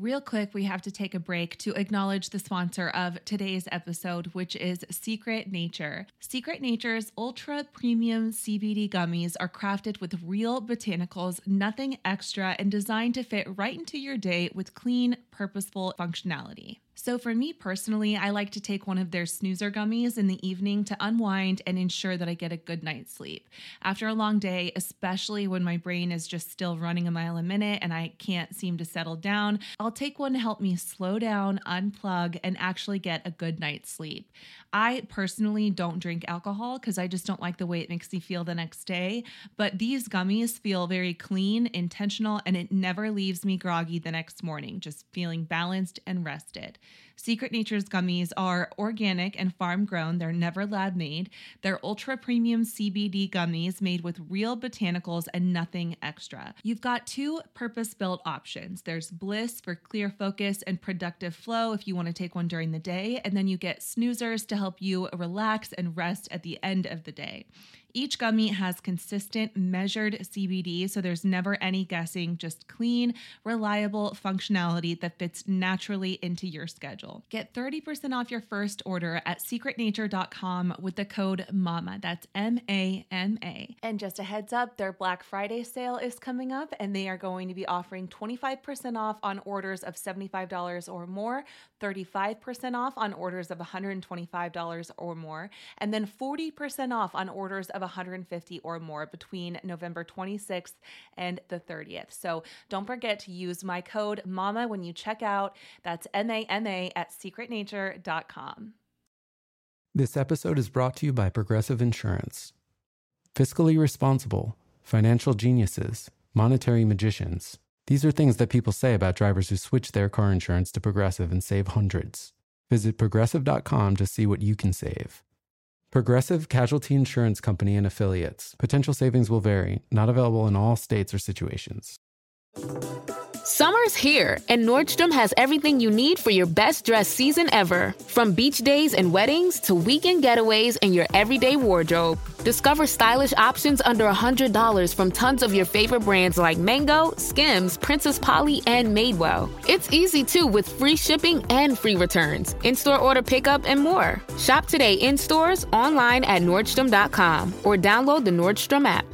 Real quick, we have to take a break to acknowledge the sponsor of today's episode, which is Secret Nature. Secret Nature's ultra premium CBD gummies are crafted with real botanicals, nothing extra, and designed to fit right into your day with clean, purposeful functionality. So for me personally, I like to take one of their snoozer gummies in the evening to unwind and ensure that I get a good night's sleep. After a long day, especially when my brain is just still running a mile a minute and I can't seem to settle down, I'll take one to help me slow down, unplug, and actually get a good night's sleep. I personally don't drink alcohol because I just don't like the way it makes me feel the next day, but these gummies feel very clean, intentional, and it never leaves me groggy the next morning, just feeling balanced and rested. Secret Nature's gummies are organic and farm grown. They're never lab made. They're ultra premium CBD gummies made with real botanicals and nothing extra. You've got two purpose-built options. There's Bliss for clear focus and productive flow if you want to take one during the day, and then you get snoozers to help you relax and rest at the end of the day. Each gummy has consistent, measured CBD, so there's never any guessing, just clean, reliable functionality that fits naturally into your schedule. Get 30% off your first order at secretnature.com with the code MAMA. That's MAMA. And just a heads up, their Black Friday sale is coming up, and they are going to be offering 25% off on orders of $75 or more, 35% off on orders of $125 or more, and then 40% off on orders of $150 or more between November 26th and the 30th. So don't forget to use my code MAMA when you check out. That's MAMA at secretnature.com. This episode is brought to you by Progressive Insurance. Fiscally responsible, financial geniuses, monetary magicians. These are things that people say about drivers who switch their car insurance to Progressive and save hundreds. Visit progressive.com to see what you can save. Progressive Casualty Insurance Company and Affiliates. Potential savings will vary. Not available in all states or situations. Summer's here, and Nordstrom has everything you need for your best dress season ever. From beach days and weddings to weekend getaways and your everyday wardrobe. Discover stylish options under $100 from tons of your favorite brands like Mango, Skims, Princess Polly, and Madewell. It's easy, too, with free shipping and free returns, in-store order pickup, and more. Shop today in stores, online at Nordstrom.com, or download the Nordstrom app.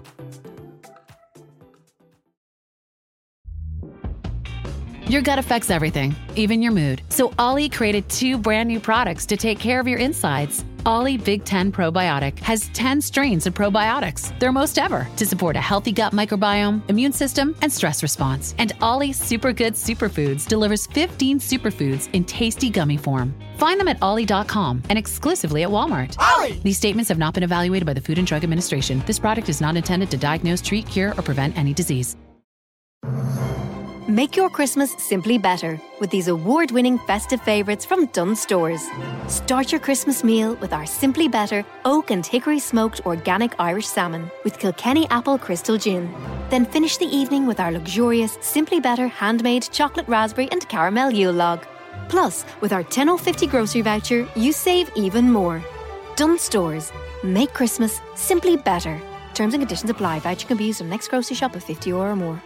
Your gut affects everything, even your mood. So Ollie created 2 brand new products to take care of your insides. Ollie Big 10 Probiotic has 10 strains of probiotics, their most ever, to support a healthy gut microbiome, immune system, and stress response. And Ollie Super Good Superfoods delivers 15 superfoods in tasty gummy form. Find them at ollie.com and exclusively at Walmart. Ollie! These statements have not been evaluated by the Food and Drug Administration. This product is not intended to diagnose, treat, cure, or prevent any disease. Make your Christmas simply better with these award-winning festive favourites from Dunnes Stores. Start your Christmas meal with our Simply Better oak and hickory smoked organic Irish salmon with Kilkenny apple crystal gin. Then finish the evening with our luxurious Simply Better handmade chocolate raspberry and caramel Yule log. Plus, with our 10/50 grocery voucher, you save even more. Dunnes Stores. Make Christmas simply better. Terms and conditions apply. Voucher can be used on next grocery shop of €50 or more.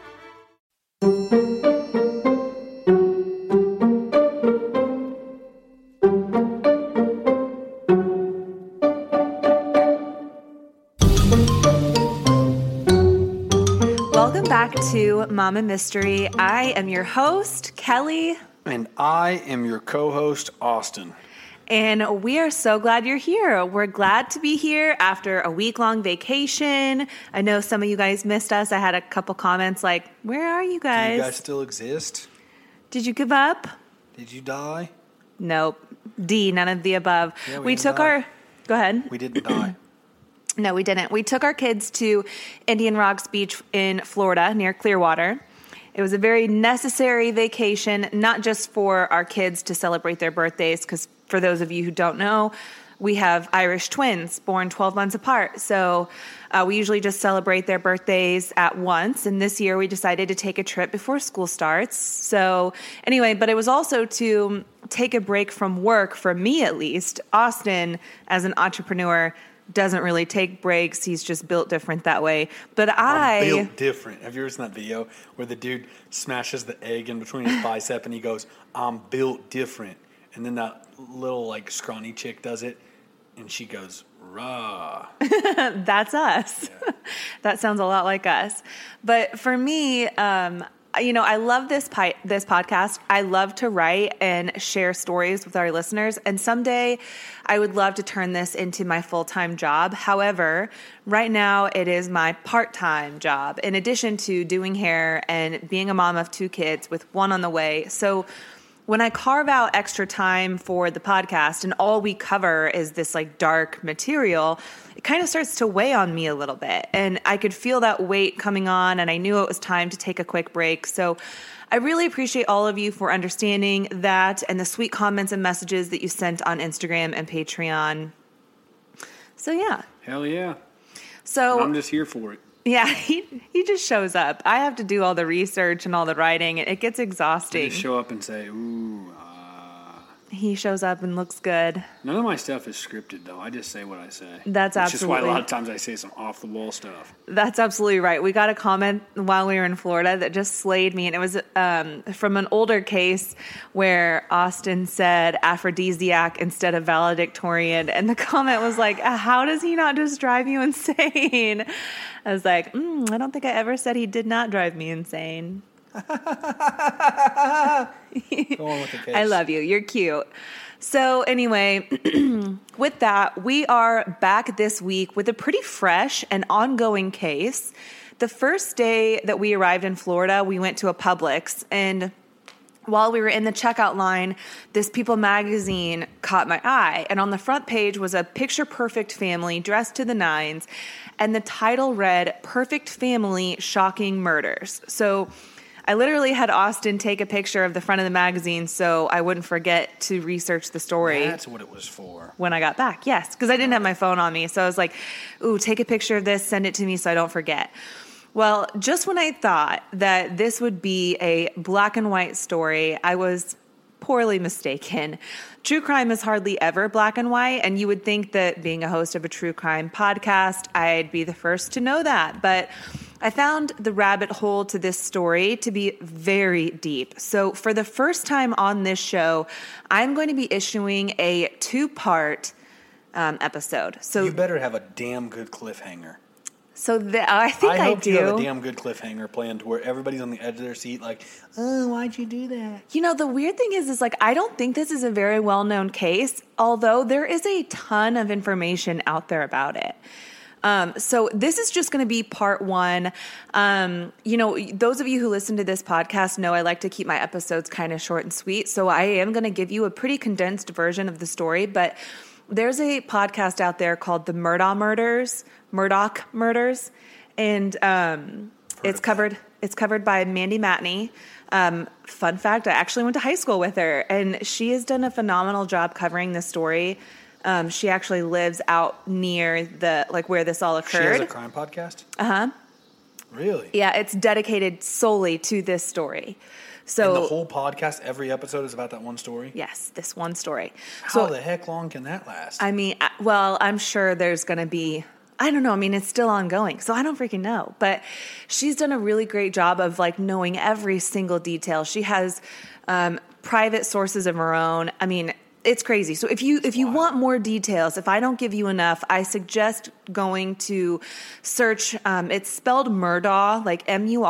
Welcome back to Mama Mystery. I am your host, Kelly. And I am your co-host, Austin. And we are so glad you're here. We're glad to be here after a week-long vacation. I know some of you guys missed us. I had a couple comments like, where are you guys? Do you guys still exist? Did you give up? Did you die? Nope. D, none of the above. Yeah, we took our... Go ahead. We didn't die. No, we didn't. We took our kids to Indian Rocks Beach in Florida near Clearwater. It was a very necessary vacation, not just for our kids to celebrate their birthdays, because for those of you who don't know, we have Irish twins born 12 months apart. So we usually just celebrate their birthdays at once. And this year we decided to take a trip before school starts. So anyway, but it was also to take a break from work, for me at least. Austin, as an entrepreneur, doesn't really take breaks. He's just built different that way. But I'm built different. Have you ever seen that video where the dude smashes the egg in between his bicep and he goes, I'm built different. And then that little like scrawny chick does it and she goes, rah. That's us. Yeah. That sounds a lot like us. But for me, I love this podcast. I love to write and share stories with our listeners. And someday I would love to turn this into my full-time job. However, right now it is my part-time job in addition to doing hair and being a mom of 2 kids with 1 on the way. So when I carve out extra time for the podcast and all we cover is this like dark material, it kind of starts to weigh on me a little bit. And I could feel that weight coming on, and I knew it was time to take a quick break. So I really appreciate all of you for understanding that and the sweet comments and messages that you sent on Instagram and Patreon. So yeah. Hell yeah. So I'm just here for it. Yeah, he just shows up. I have to do all the research and all the writing. It gets exhausting. I just show up and say, ooh, He shows up and looks good. None of my stuff is scripted, though. I just say what I say. That's absolutely. Which is why a lot of times I say some off-the-wall stuff. That's absolutely right. We got a comment while we were in Florida that just slayed me, and it was from an older case where Austin said aphrodisiac instead of valedictorian, and the comment was like, how does he not just drive you insane? I was like, I don't think I ever said he did not drive me insane. Go on with the case. I love you. You're cute. So anyway, with that, we are back this week with a pretty fresh and ongoing case. The first day that we arrived in Florida, we went to a Publix, and while we were in the checkout line, this People magazine caught my eye, and on the front page was a picture-perfect family dressed to the nines, and the title read, Perfect Family, Shocking Murders. So I literally had Austin take a picture of the front of the magazine so I wouldn't forget to research the story. That's what it was for. When I got back, yes, because I didn't have my phone on me. So I was like, ooh, take a picture of this, send it to me so I don't forget. Well, just when I thought that this would be a black and white story, I was poorly mistaken. True crime is hardly ever black and white, and you would think that being a host of a true crime podcast, I'd be the first to know that. But I found the rabbit hole to this story to be very deep. So for the first time on this show, I'm going to be issuing a 2-part episode. So you better have a damn good cliffhanger. So I think I hope do. You have a damn good cliffhanger planned where everybody's on the edge of their seat like, oh, why'd you do that? You know, the weird thing is like, I don't think this is a very well-known case, although there is a ton of information out there about it. So this is just going to be part 1. Those of you who listen to this podcast know I like to keep my episodes kind of short and sweet. So I am going to give you a pretty condensed version of the story, but there's a podcast out there called the Murdaugh Murders. And, it's covered by Mandy Matney. Fun fact, I actually went to high school with her, and she has done a phenomenal job covering this story. She actually lives out near where this all occurred. She has a crime podcast? Uh-huh. Really? Yeah, it's dedicated solely to this story. So and the whole podcast, every episode is about that one story? Yes, this one story. How the heck long can that last? I mean, well, I'm sure there's going to be, I don't know. I mean, it's still ongoing, so I don't freaking know. But she's done a really great job of knowing every single detail. She has private sources of her own. I mean, it's crazy. So if you want more details, if I don't give you enough, I suggest going to search. It's spelled Murdaugh, like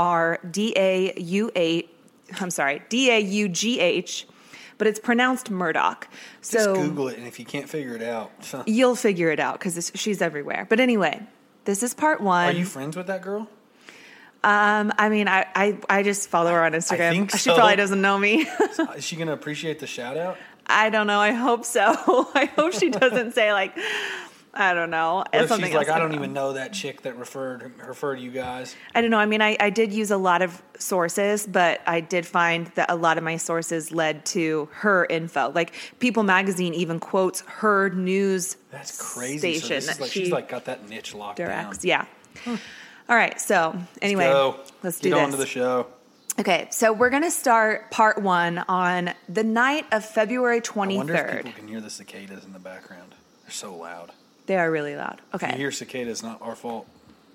DAUGH, but it's pronounced Murdoch. So just Google it, and if you can't figure it out, you'll figure it out because she's everywhere. But anyway, this is part 1. Are you friends with that girl? I mean, I just follow her on Instagram. I think so. She probably doesn't know me. Is she going to appreciate the shout out? I don't know. I hope so. I hope she doesn't say I don't know. What if she's like, I don't even know that chick that referred you guys? I don't know. I mean, I did use a lot of sources, but I did find that a lot of my sources led to her info. Like People magazine even quotes her news That's crazy. station. So this is she's got that niche locked down. Yeah. All right. So anyway, let's do this. Get on to the show. Okay, so we're going to start part 1 on the night of February 23rd. I wonder if people can hear the cicadas in the background. They're so loud. They are really loud. Okay. If you hear cicadas, not our fault.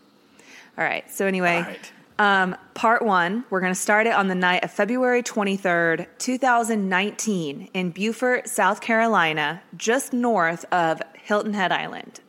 All right. So anyway, All right. part one, we're going to start it on the night of February 23rd, 2019 in Beaufort, South Carolina, just north of Hilton Head Island.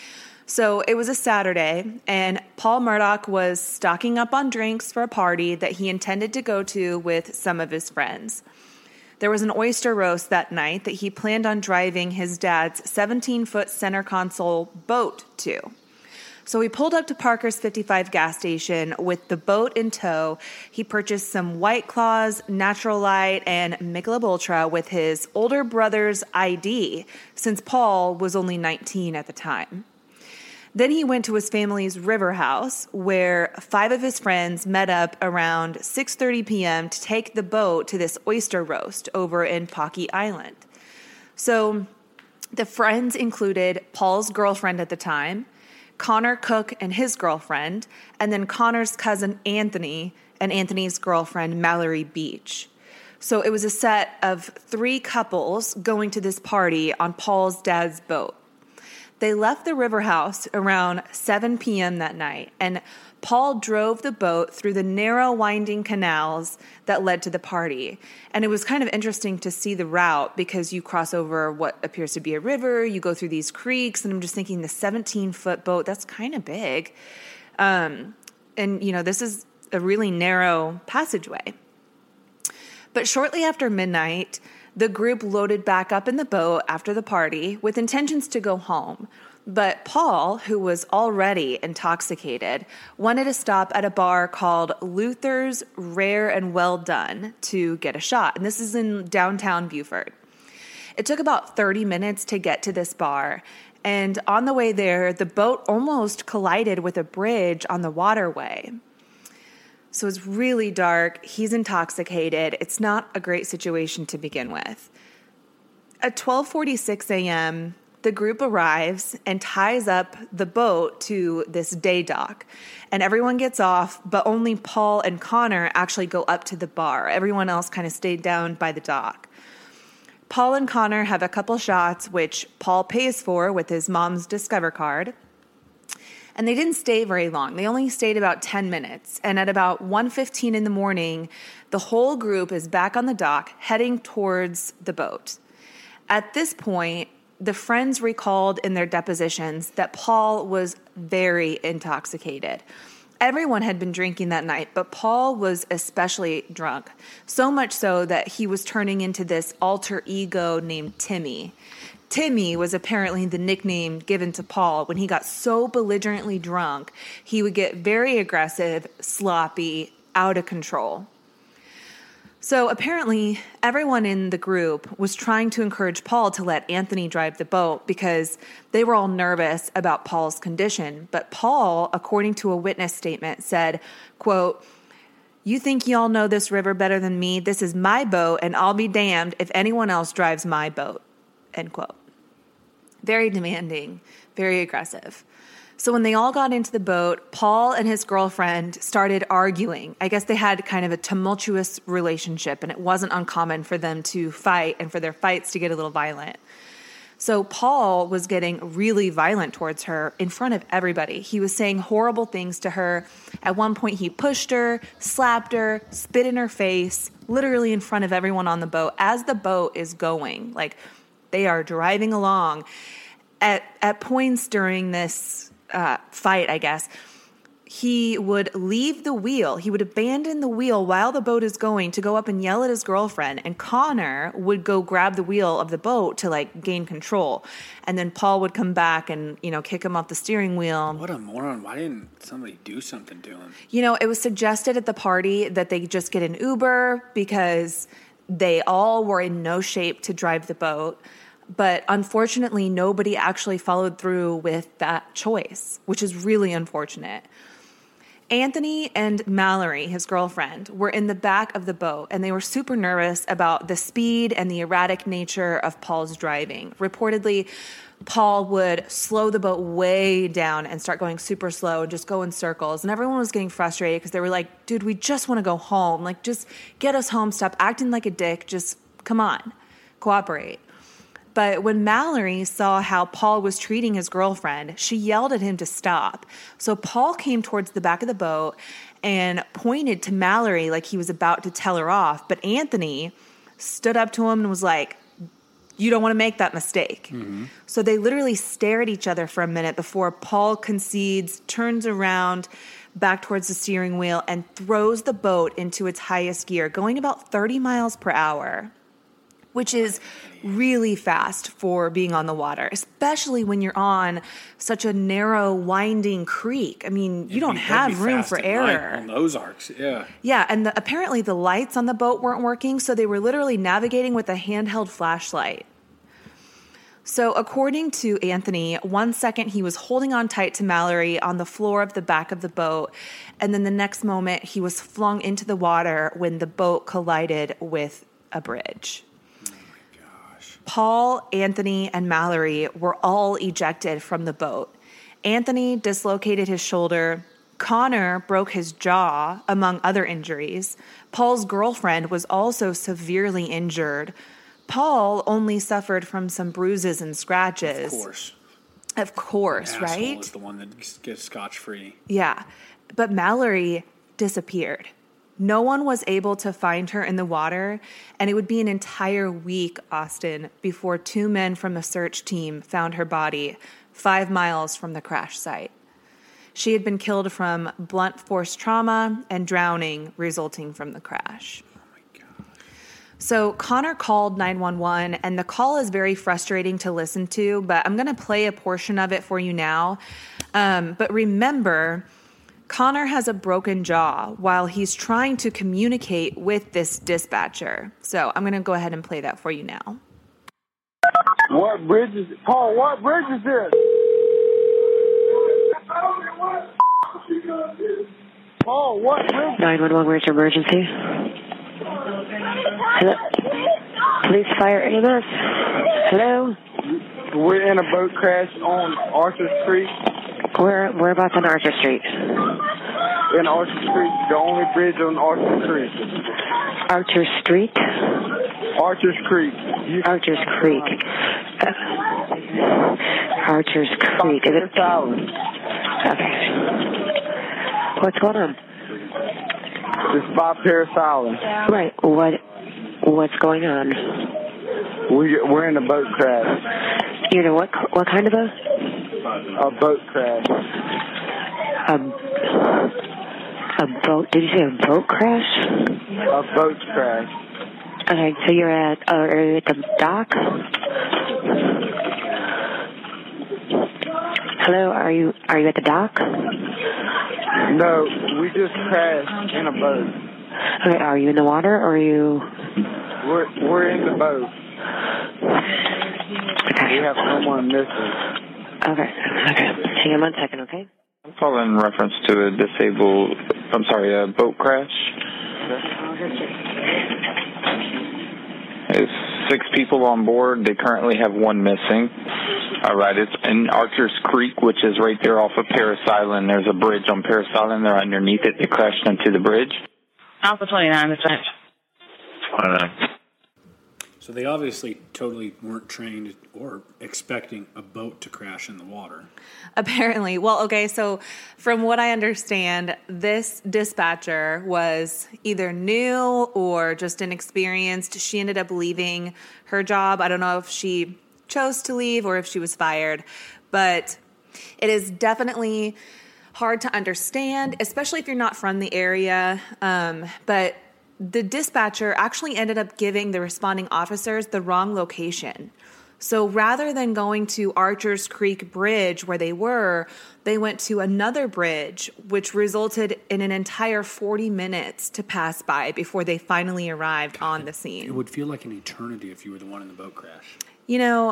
So it was a Saturday, and Paul Murdaugh was stocking up on drinks for a party that he intended to go to with some of his friends. There was an oyster roast that night that he planned on driving his dad's 17-foot center console boat to. So he pulled up to Parker's 55 gas station with the boat in tow. He purchased some White Claws, Natural Light, and Michelob Ultra with his older brother's ID, since Paul was only 19 at the time. Then he went to his family's river house, where 5 of his friends met up around 6:30 p.m. to take the boat to this oyster roast over in Pocky Island. So the friends included Paul's girlfriend at the time, Connor Cook and his girlfriend, and then Connor's cousin Anthony and Anthony's girlfriend Mallory Beach. So it was a set of 3 couples going to this party on Paul's dad's boat. They left the river house around 7 p.m. that night, and Paul drove the boat through the narrow, winding canals that led to the party. And it was kind of interesting to see the route because you cross over what appears to be a river, you go through these creeks, and I'm just thinking the 17-foot boat, that's kind of big. And, you know, this is a really narrow passageway. But shortly after midnight, the group loaded back up in the boat after the party with intentions to go home. But Paul, who was already intoxicated, wanted to stop at a bar called Luther's Rare and Well Done to get a shot. And this is in downtown Beaufort. It took about 30 minutes to get to this bar. And on the way there, the boat almost collided with a bridge on the waterway. So it's really dark. He's intoxicated. It's not a great situation to begin with. At 12:46 a.m., the group arrives and ties up the boat to this day dock. And everyone gets off, but only Paul and Connor actually go up to the bar. Everyone else kind of stayed down by the dock. Paul and Connor have a couple shots, which Paul pays for with his mom's Discover card. And they didn't stay very long. They only stayed about 10 minutes. And at about 1:15 in the morning, the whole group is back on the dock heading towards the boat. At this point, the friends recalled in their depositions that Paul was very intoxicated. Everyone had been drinking that night, but Paul was especially drunk, so much so that he was turning into this alter ego named Timmy. Timmy was apparently the nickname given to Paul. When he got so belligerently drunk, he would get very aggressive, sloppy, out of control. So apparently, everyone in the group was trying to encourage Paul to let Anthony drive the boat because they were all nervous about Paul's condition. But Paul, according to a witness statement, said, quote, "You think y'all know this river better than me? This is my boat, and I'll be damned if anyone else drives my boat." End quote. Very demanding, very aggressive. So when they all got into the boat, Paul and his girlfriend started arguing. I guess they had kind of a tumultuous relationship, and it wasn't uncommon for them to fight and for their fights to get a little violent. So Paul was getting really violent towards her in front of everybody. He was saying horrible things to her. At one point, he pushed her, slapped her, spit in her face, literally in front of everyone on the boat as the boat is going. Like, they are driving along. At points during this fight, I guess, he would leave the wheel. He would abandon the wheel while the boat is going to go up and yell at his girlfriend. And Connor would go grab the wheel of the boat to like gain control. And then Paul would come back and, you know, kick him off the steering wheel. What a moron. Why didn't somebody do something to him? You know, it was suggested at the party that they just get an Uber because they all were in no shape to drive the boat. But unfortunately, nobody actually followed through with that choice, which is really unfortunate. Anthony and Mallory, his girlfriend, were in the back of the boat, and they were super nervous about the speed and the erratic nature of Paul's driving. Reportedly, Paul would slow the boat way down and start going super slow and just go in circles. And everyone was getting frustrated because they were like, dude, we just want to go home. Like, just get us home. Stop acting like a dick. Just come on, cooperate. But when Mallory saw how Paul was treating his girlfriend, she yelled at him to stop. So Paul came towards the back of the boat and pointed to Mallory like he was about to tell her off. But Anthony stood up to him and was like, you don't want to make that mistake. Mm-hmm. So they literally stare at each other for a minute before Paul concedes, turns around back towards the steering wheel, and throws the boat into its highest gear, going about 30 miles per hour, which is really fast for being on the water, especially when you're on such a narrow, winding creek. I mean, you don't have room for error. On those arcs, yeah. Yeah, and apparently the lights on the boat weren't working, so they were literally navigating with a handheld flashlight. So according to Anthony, 1 second he was holding on tight to Mallory on the floor of the back of the boat, and then the next moment he was flung into the water when the boat collided with a bridge. Paul, Anthony, and Mallory were all ejected from the boat. Anthony dislocated his shoulder. Connor broke his jaw, among other injuries. Paul's girlfriend was also severely injured. Paul only suffered from some bruises and scratches. Of course, An right? asshole is the one that gets scotch-free. Yeah, but Mallory disappeared. No one was able to find her in the water, and it would be an entire week, Austin, before 2 men from the search team found her body 5 miles from the crash site. She had been killed from blunt force trauma and drowning resulting from the crash. Oh my God. So Connor called 911, and the call is very frustrating to listen to, but I'm going to play a portion of it for you now. But remember, Connor has a broken jaw while he's trying to communicate with this dispatcher. So I'm going to go ahead and play that for you now. What bridge is it? Paul, what bridge is this? Paul, what bridge? 911, where's your emergency? Hello? Police, fire, EMS. Hello? We're in a boat crash on Archer Street. Whereabouts on Archer Street? In Archer Street, the only bridge on Archer Creek. Archer Street? Archer's Creek. Archer's Creek. Archer's Creek. Is it? Okay. What's going on? It's by Paris Island. Right. What's going on? We're in a boat crash. You know what kind of boat? A boat crash. A boat? Did you say a boat crash? A boat crash. Okay, so you're at the dock? Hello, are you at the dock? No, we just crashed in a boat. Okay, are you in the water or are you? We're in the boat. Okay. We have someone missing. Okay. Hang on 1 second, okay? I'm calling in reference to a boat crash. There's 6 people on board. They currently have 1 missing. All right, it's in Archer's Creek, which is right there off of Paris Island. There's a bridge on Paris Island. They're underneath it. They crashed into the bridge. Alpha 29, that's right. 29. So they obviously totally weren't trained or expecting a boat to crash in the water. Apparently. Well, okay, so from what I understand, this dispatcher was either new or just inexperienced. She ended up leaving her job. I don't know if she chose to leave or if she was fired, but it is definitely hard to understand, especially if you're not from the area. But the dispatcher actually ended up giving the responding officers the wrong location. So rather than going to Archer's Creek Bridge where they went to another bridge, which resulted in an entire 40 minutes to pass by before they finally arrived on the scene. It would feel like an eternity if you were the one in the boat crash. You know,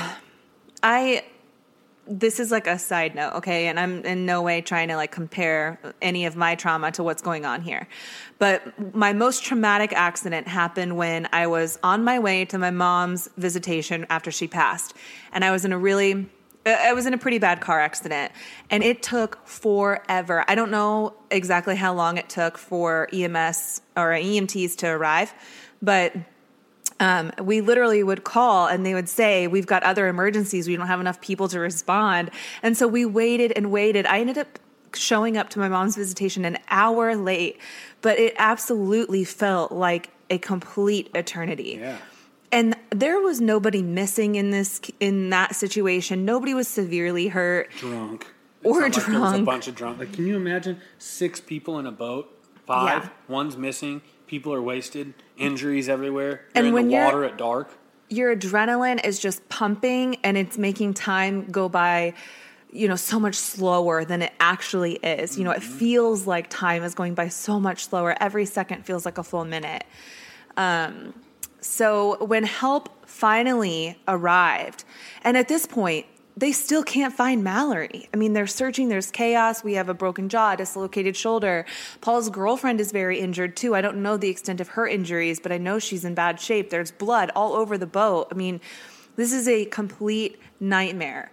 this is like a side note, okay? And I'm in no way trying to like compare any of my trauma to what's going on here. But my most traumatic accident happened when I was on my way to my mom's visitation after she passed. And I was in a pretty bad car accident. And it took forever. I don't know exactly how long it took for EMS or EMTs to arrive, but We literally would call and they would say, we've got other emergencies. We don't have enough people to respond. And so we waited and waited. I ended up showing up to my mom's visitation an hour late, but it absolutely felt like a complete eternity. Yeah. And there was nobody missing in that situation. Nobody was severely hurt. Drunk. Or it's not drunk. Like there was a bunch of drunk. Like, can you imagine 6 people in a boat? 5, one's missing. People are wasted. Injuries everywhere. You're and when in the water at dark. Your adrenaline is just pumping, and it's making time go by, so much slower than it actually is. It feels like time is going by so much slower. Every second feels like a full minute. So when help finally arrived, and at this point, they still can't find Mallory. I mean, they're searching. There's chaos. We have a broken jaw, a dislocated shoulder. Paul's girlfriend is very injured, too. I don't know the extent of her injuries, but I know she's in bad shape. There's blood all over the boat. I mean, this is a complete nightmare.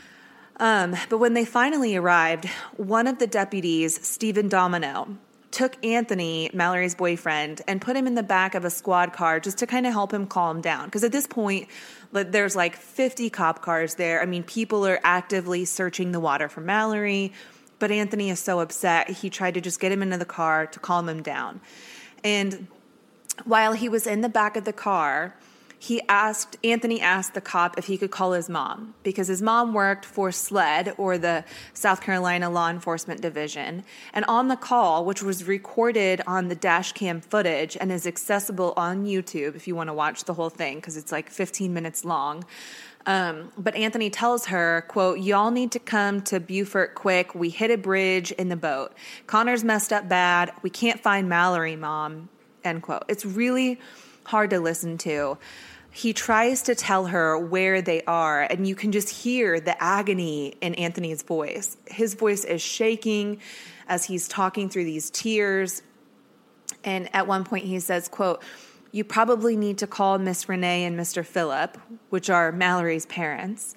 But when they finally arrived, one of the deputies, Stephen Domino, took Anthony, Mallory's boyfriend, and put him in the back of a squad car just to kind of help him calm down. Because at this point, there's like 50 cop cars there. I mean, people are actively searching the water for Mallory. But Anthony is so upset, he tried to just get him into the car to calm him down. And while he was in the back of the car, Anthony asked the cop if he could call his mom, because his mom worked for SLED, or the South Carolina Law Enforcement Division. And on the call, which was recorded on the dash cam footage and is accessible on YouTube if you want to watch the whole thing, because it's like 15 minutes long. But Anthony tells her, quote, "Y'all need to come to Beaufort quick. We hit a bridge in the boat. Connor's messed up bad. We can't find Mallory, Mom," end quote. It's really hard to listen to. He tries to tell her where they are, and you can just hear the agony in Anthony's voice. His voice is shaking as he's talking through these tears. And at one point he says, quote, "You probably need to call Miss Renee and Mr. Phillip," which are Mallory's parents.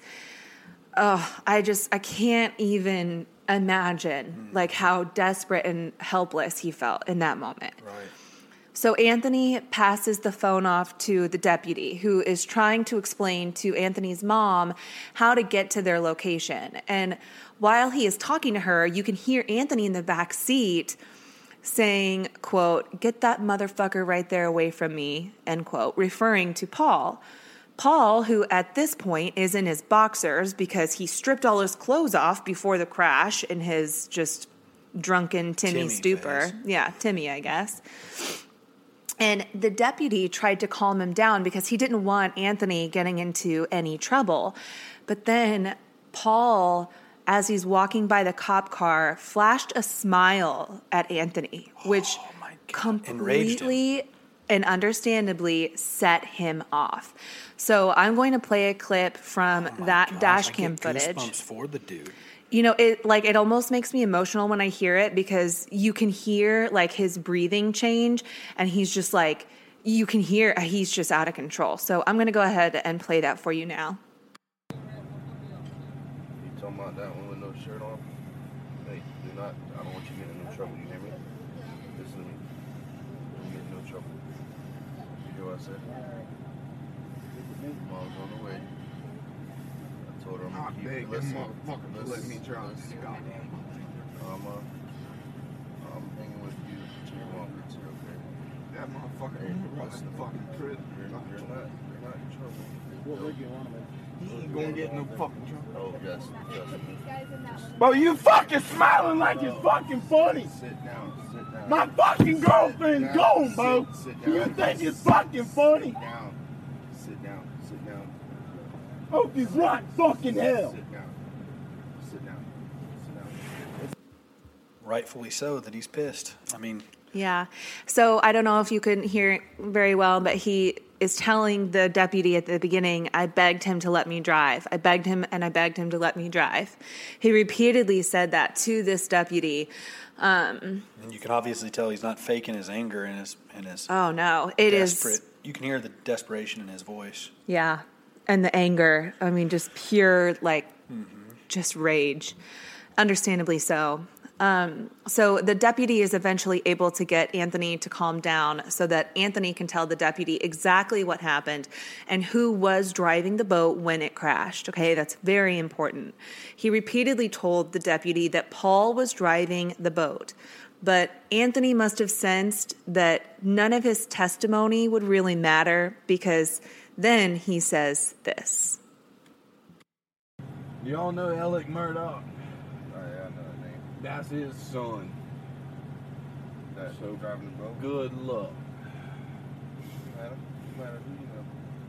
I can't even imagine like how desperate and helpless he felt in that moment. Right. So Anthony passes the phone off to the deputy, who is trying to explain to Anthony's mom how to get to their location. And while he is talking to her, you can hear Anthony in the back seat saying, quote, "Get that motherfucker right there away from me," end quote, referring to Paul. Paul, who at this point is in his boxers because he stripped all his clothes off before the crash in his just drunken Timmy stupor. Face. Yeah, Timmy, I guess. And the deputy tried to calm him down because he didn't want Anthony getting into any trouble. But then Paul, as he's walking by the cop car, flashed a smile at Anthony, which completely and understandably set him off. So I'm going to play a clip from that dash cam footage. Goosebumps for the dude. It almost makes me emotional when I hear it, because you can hear like his breathing change, and he's just like, you can hear he's just out of control. So I'm going to go ahead and play that for you now. You talking about that one with no shirt on? Hey, I don't want you getting in no trouble, you hear me? Listen to me. Don't get in no trouble. You hear what I said? Mom's on the way. I told her I'm gonna keep you. Listen, let me drive. I'm hanging with you to your mom gets here, okay? That motherfucker ain't the fucking crib. You're not in trouble. What were you on about? He ain't gonna get no fucking trouble. Oh, yes. Bro, you fucking smiling like it's fucking funny. Sit down. My fucking girlfriend's gone, bro. You think it's fucking funny? Sit down. Hope you rot fucking hell. Sit down. Rightfully so that he's pissed. I mean... Yeah. So I don't know if you couldn't hear it very well, but he is telling the deputy at the beginning, I begged him to let me drive. I begged him to let me drive. He repeatedly said that to this deputy. And you can obviously tell he's not faking his anger and his oh no, it desperate. is. You can hear the desperation in his voice. Yeah. And the anger. I mean, just pure, just rage. Understandably so. So the deputy is eventually able to get Anthony to calm down so that Anthony can tell the deputy exactly what happened and who was driving the boat when it crashed. Okay, that's very important. He repeatedly told the deputy that Paul was driving the boat, but Anthony must have sensed that none of his testimony would really matter, because then he says this. Y'all know Alec Murdoch? Oh, yeah, I know that name. That's his son. That's so driving the boat. Good luck. No matter who you know.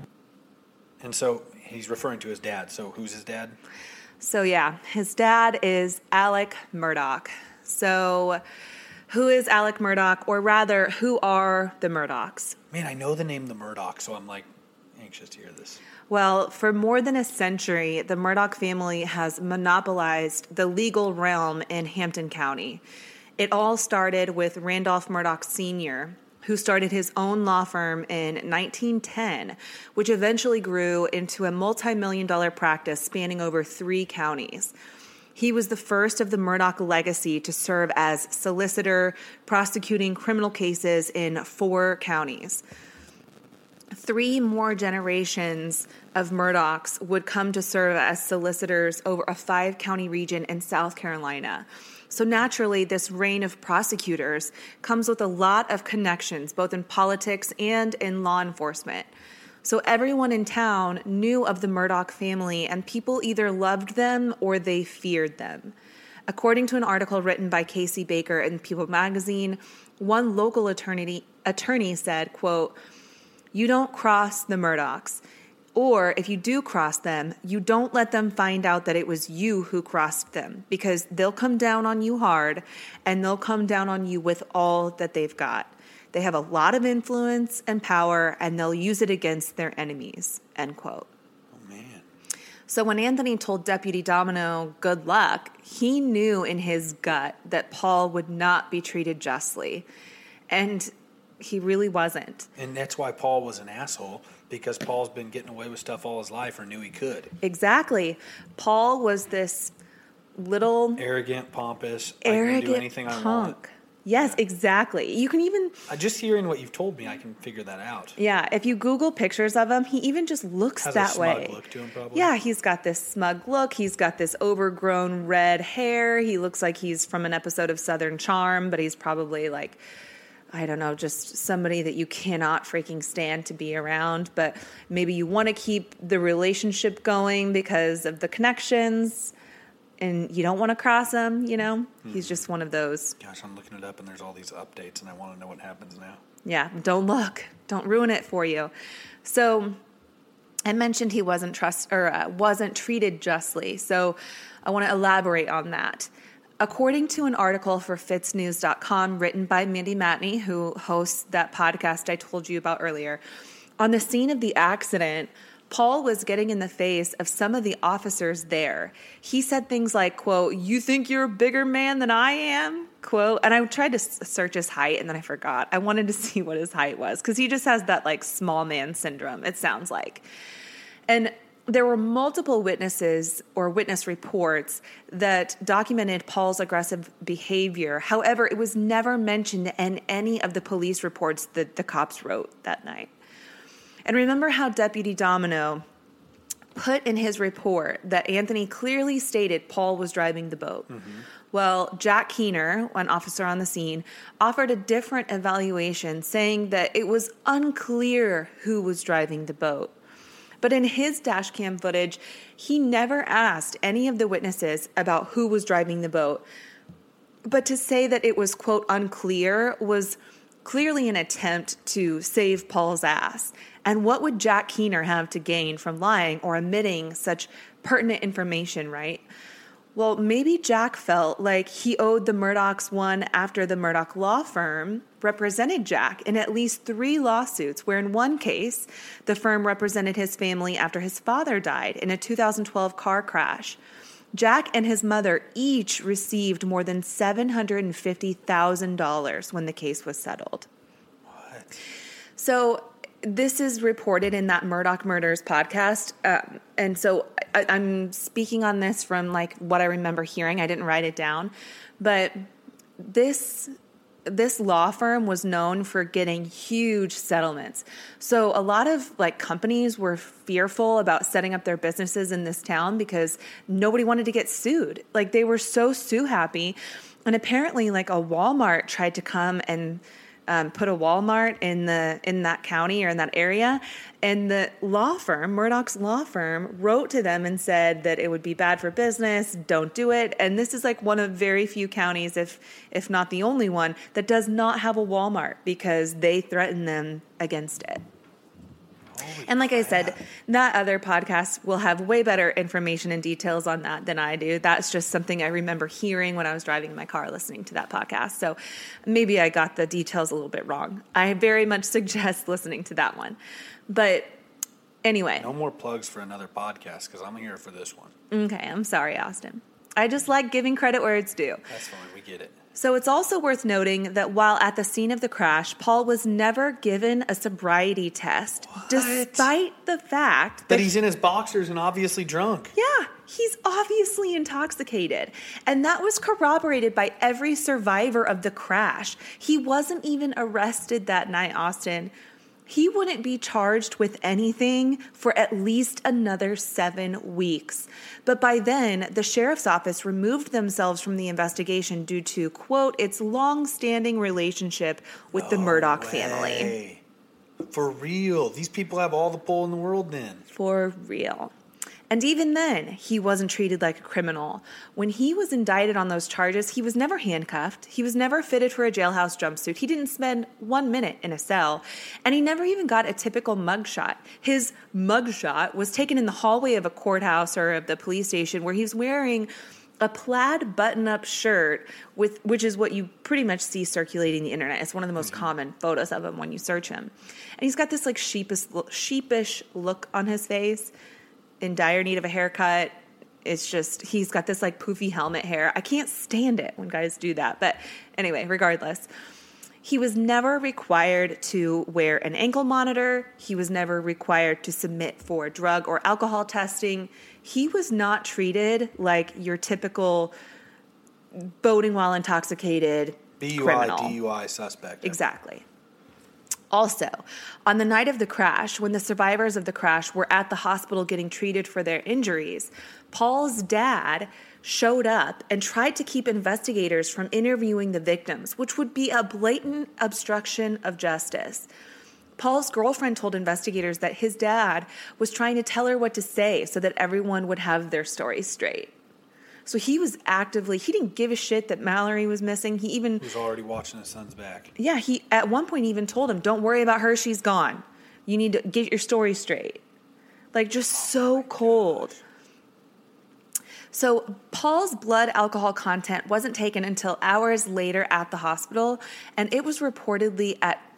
And so he's referring to his dad. So who's his dad? So yeah, his dad is Alec Murdoch. So who is Alec Murdoch, or rather, who are the Murdochs? Man, I know the name the Murdoch, so I'm like anxious to hear this. Well, for more than a century, the Murdoch family has monopolized the legal realm in Hampton County. It all started with Randolph Murdoch Sr., who started his own law firm in 1910, which eventually grew into a multi-million-dollar practice spanning over 3 counties. He was the first of the Murdoch legacy to serve as solicitor, prosecuting criminal cases in 4 counties. 3 more generations of Murdochs would come to serve as solicitors over a 5-county region in South Carolina. So naturally, this reign of prosecutors comes with a lot of connections, both in politics and in law enforcement. So everyone in town knew of the Murdoch family, and people either loved them or they feared them. According to an article written by Casey Baker in People magazine, one local attorney said, quote, "You don't cross the Murdochs. Or if you do cross them, you don't let them find out that it was you who crossed them, because they'll come down on you hard, and they'll come down on you with all that they've got. They have a lot of influence and power, and they'll use it against their enemies," end quote. Oh, man. So when Anthony told Deputy Domino good luck, he knew in his gut that Paul would not be treated justly. And he really wasn't. And that's why Paul was an asshole, because Paul's been getting away with stuff all his life, or knew he could. Exactly. Paul was this little arrogant, pompous, I can do anything punk. I want. Yes, exactly. You can even... Just hearing what you've told me, I can figure that out. Yeah, if you Google pictures of him, he even just looks Has that a way. smug look to him, probably. Yeah, he's got this smug look. He's got this overgrown red hair. He looks like he's from an episode of Southern Charm, but he's probably like, I don't know, just somebody that you cannot freaking stand to be around. But maybe you want to keep the relationship going because of the connections, and you don't want to cross him, you know? He's just one of those. Gosh, I'm looking it up, and there's all these updates, and I want to know what happens now. Yeah, don't look. Don't ruin it for you. So I mentioned he wasn't treated justly. So I want to elaborate on that. According to an article for FitzNews.com written by Mindy Matney, who hosts that podcast I told you about earlier, on the scene of the accident, Paul was getting in the face of some of the officers there. He said things like, quote, "You think you're a bigger man than I am?" Quote, and I tried to search his height, and then I forgot. I wanted to see what his height was, because he just has that, like, small man syndrome, it sounds like. And there were multiple witnesses or witness reports that documented Paul's aggressive behavior. However, it was never mentioned in any of the police reports that the cops wrote that night. And remember how Deputy Domino put in his report that Anthony clearly stated Paul was driving the boat. Mm-hmm. Well, Jack Keener, an officer on the scene, offered a different evaluation, saying that it was unclear who was driving the boat. But in his dash cam footage, he never asked any of the witnesses about who was driving the boat. But to say that it was, quote, unclear was clearly an attempt to save Paul's ass. And what would Jack Keener have to gain from lying or omitting such pertinent information, right? Well, maybe Jack felt like he owed the Murdochs one after the Murdoch law firm represented Jack in at least 3 lawsuits, where in one case, the firm represented his family after his father died in a 2012 car crash. Jack and his mother each received more than $750,000 when the case was settled. What? So this is reported in that Murdoch Murders podcast. And so I'm speaking on this from like what I remember hearing. I didn't write it down, but this law firm was known for getting huge settlements. So a lot of like companies were fearful about setting up their businesses in this town because nobody wanted to get sued. Like they were so sue happy. And apparently like a Walmart tried to come and put a Walmart in that county or in that area. And the law firm, Murdoch's law firm, wrote to them and said that it would be bad for business, don't do it. And this is like one of very few counties, if not the only one, that does not have a Walmart because they threatened them against it. And like I said, that other podcast will have way better information and details on that than I do. That's just something I remember hearing when I was driving in my car listening to that podcast. So maybe I got the details a little bit wrong. I very much suggest listening to that one. But anyway. No more plugs for another podcast because I'm here for this one. Okay, I'm sorry, Austin. I just like giving credit where it's due. That's fine. We get it. So it's also worth noting that while at the scene of the crash, Paul was never given a sobriety test, despite the fact that he's in his boxers and obviously drunk. Yeah, he's obviously intoxicated. And that was corroborated by every survivor of the crash. He wasn't even arrested that night, Austin. He wouldn't be charged with anything for at least another 7 weeks. But by then, the sheriff's office removed themselves from the investigation due to, quote, its long-standing relationship with the Murdoch family. For real. These people have all the pull in the world then. For real. And even then, he wasn't treated like a criminal. When he was indicted on those charges, he was never handcuffed. He was never fitted for a jailhouse jumpsuit. He didn't spend 1 minute in a cell. And he never even got a typical mugshot. His mugshot was taken in the hallway of a courthouse or of the police station where he's wearing a plaid button-up shirt, which is what you pretty much see circulating the internet. It's one of the most common photos of him when you search him. And he's got this like sheepish look on his face, in dire need of a haircut. It's just, he's got this like poofy helmet hair. I can't stand it when guys do that. But anyway, regardless, he was never required to wear an ankle monitor. He was never required to submit for drug or alcohol testing. He was not treated like your typical boating while intoxicated criminal. DUI suspect. Exactly. Also, on the night of the crash, when the survivors of the crash were at the hospital getting treated for their injuries, Paul's dad showed up and tried to keep investigators from interviewing the victims, which would be a blatant obstruction of justice. Paul's girlfriend told investigators that his dad was trying to tell her what to say so that everyone would have their story straight. So he was he didn't give a shit that Mallory was missing. He was already watching his son's back. Yeah, he at one point even told him, don't worry about her, she's gone. You need to get your story straight. Like, just so cold. So Paul's blood alcohol content wasn't taken until hours later at the hospital, and it was reportedly at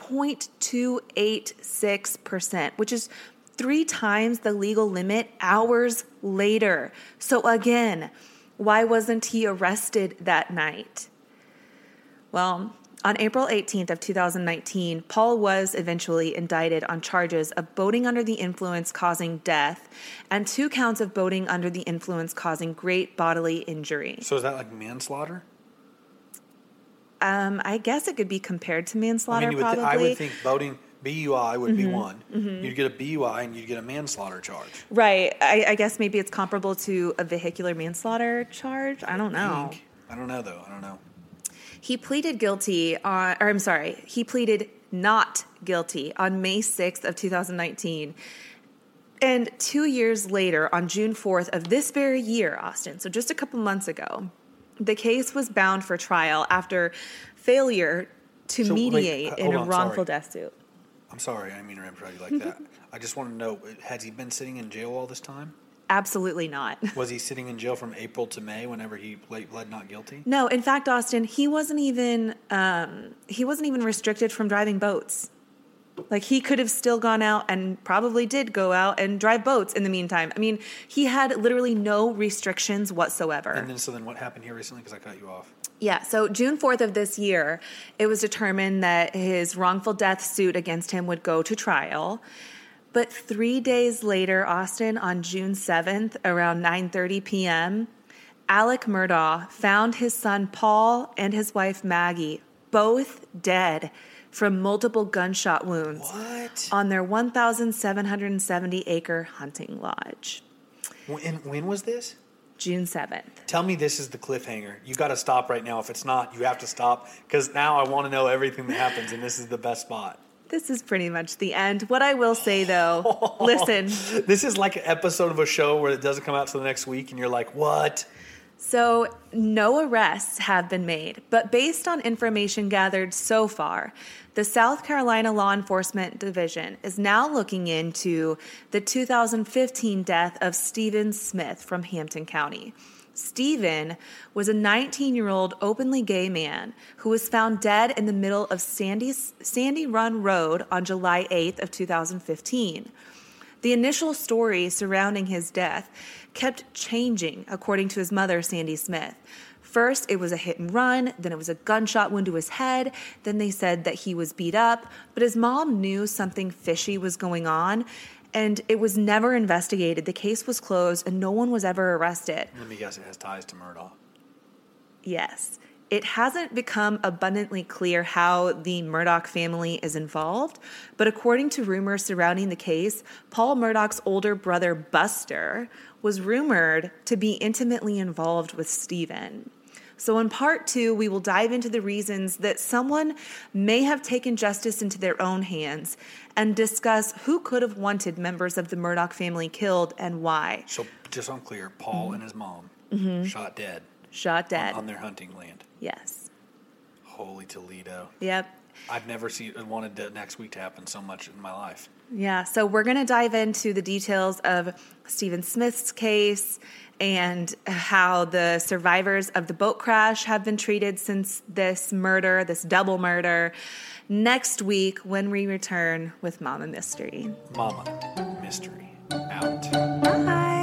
0.286%, which is 3 times the legal limit hours later. So again, why wasn't he arrested that night? Well, on April 18th of 2019, Paul was eventually indicted on charges of boating under the influence causing death and 2 counts of boating under the influence causing great bodily injury. So is that like manslaughter? I guess it could be compared to manslaughter, probably. I would think boating BUI would be one. Mm-hmm. You'd get a BUI and you'd get a manslaughter charge. Right. I guess maybe it's comparable to a vehicular manslaughter charge. I don't know. I don't know, though. I don't know. He pleaded he pleaded not guilty on May 6th of 2019. And 2 years later, on June 4th of this very year, Austin, so just a couple months ago, the case was bound for trial after failure to mediate in a wrongful death suit. I'm sorry, I didn't mean to interrupt you like that. I just want to know, has he been sitting in jail all this time? Absolutely not. Was he sitting in jail from April to May whenever he pled not guilty? No, in fact, Austin, he wasn't even restricted from driving boats. Like, he could have still gone out and probably did go out and drive boats in the meantime. I mean, he had literally no restrictions whatsoever. And then what happened here recently? Because I cut you off. Yeah, so June 4th of this year, it was determined that his wrongful death suit against him would go to trial. But 3 days later, Austin, on June 7th, around 9:30 p.m., Alec Murdaugh found his son Paul and his wife Maggie both dead from multiple gunshot wounds on their 1,770-acre hunting lodge. When was this? June 7th. Tell me this is the cliffhanger. You got to stop right now. If it's not, you have to stop, because now I want to know everything that happens, and this is the best spot. This is pretty much the end. What I will say, though, listen. This is like an episode of a show where it doesn't come out till the next week, and you're like, what? So no arrests have been made, but based on information gathered so far, the South Carolina Law Enforcement Division is now looking into the 2015 death of Stephen Smith from Hampton County. Stephen was a 19-year-old openly gay man who was found dead in the middle of Sandy Run Road on July 8th of 2015. The initial story surrounding his death kept changing, according to his mother, Sandy Smith. First, it was a hit and run, then it was a gunshot wound to his head, then they said that he was beat up, but his mom knew something fishy was going on, and it was never investigated. The case was closed, and no one was ever arrested. Let me guess, it has ties to Murdaugh. Yes. It hasn't become abundantly clear how the Murdaugh family is involved, but according to rumors surrounding the case, Paul Murdaugh's older brother, Buster, was rumored to be intimately involved with Stephen. So in part 2, we will dive into the reasons that someone may have taken justice into their own hands and discuss who could have wanted members of the Murdaugh family killed and why. So just so I'm clear, Paul and his mom shot dead. Shot dead. On their hunting land. Yes. Holy Toledo. Yep. I've never wanted that next week to happen so much in my life. Yeah, so we're going to dive into the details of Stephen Smith's case and how the survivors of the boat crash have been treated since this murder, this double murder, next week when we return with Mama Mystery. Mama Mystery out. Bye.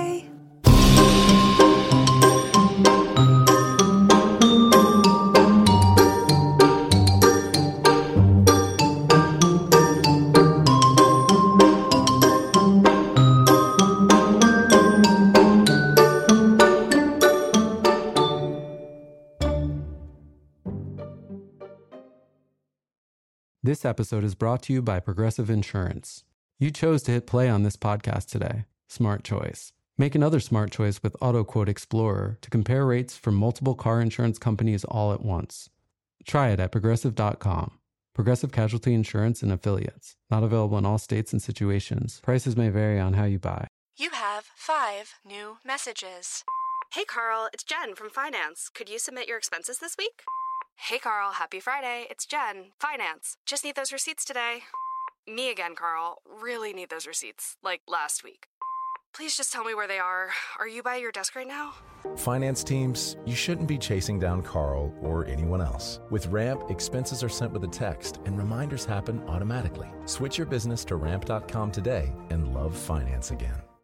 This episode is brought to you by Progressive Insurance. You chose to hit play on this podcast today. Smart choice. Make another smart choice with AutoQuote Explorer to compare rates from multiple car insurance companies all at once. Try it at Progressive.com. Progressive Casualty Insurance and Affiliates. Not available in all states and situations. Prices may vary on how you buy. You have 5 new messages. Hey, Carl, it's Jen from Finance. Could you submit your expenses this week? Hey, Carl, happy Friday. It's Jen, Finance. Just need those receipts today. Me again, Carl. Really need those receipts, like last week. Please just tell me where they are. Are you by your desk right now? Finance teams, you shouldn't be chasing down Carl or anyone else. With Ramp, expenses are sent with a text and reminders happen automatically. Switch your business to ramp.com today and love finance again.